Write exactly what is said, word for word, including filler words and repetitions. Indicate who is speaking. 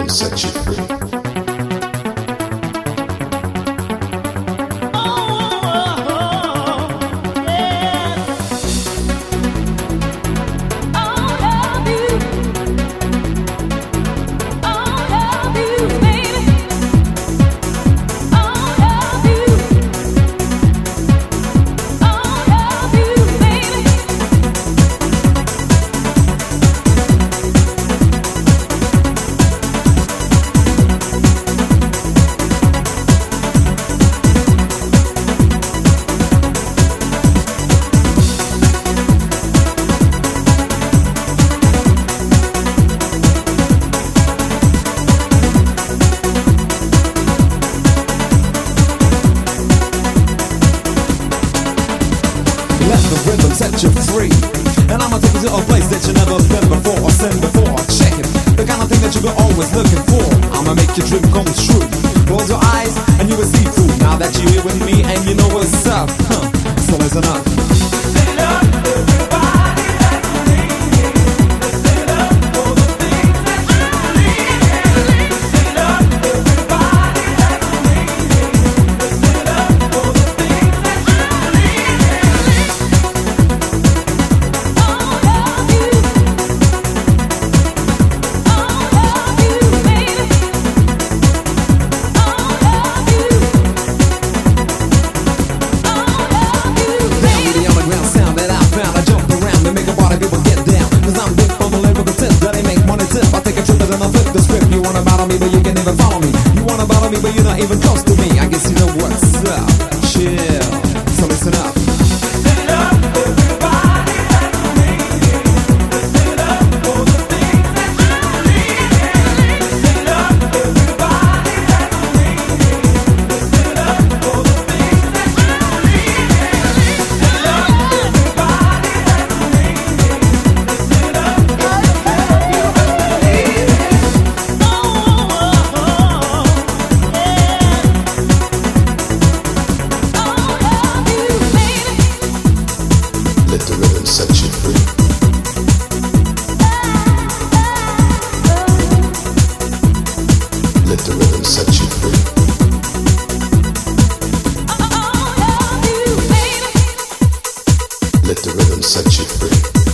Speaker 1: set you free.
Speaker 2: Set you free, and I'ma take you to a place that you never been before or seen before. Check it, the kind of thing that you've been always looking for. I'ma make your dream come true. Close your eyes and you will see through. Now that you're here with me and you know what's up, huh? So listen up. Listen up, everybody that's singing. Listen up for the things that you believe in. Listen up, everybody that's singing. Listen up for the things that you believe in. But you're not even close to me. I guess you know what's up. Chill. So listen up. Listen up, everybody that's singing. Listen up for the things that you believe in. Listen up, everybody that's singing. Listen up for the things that you believe in. Listen up, everybody that's singing. Listen up for the things that you believe in.
Speaker 1: Let the rhythm set you free. Let the rhythm set you free. Let the rhythm set you free.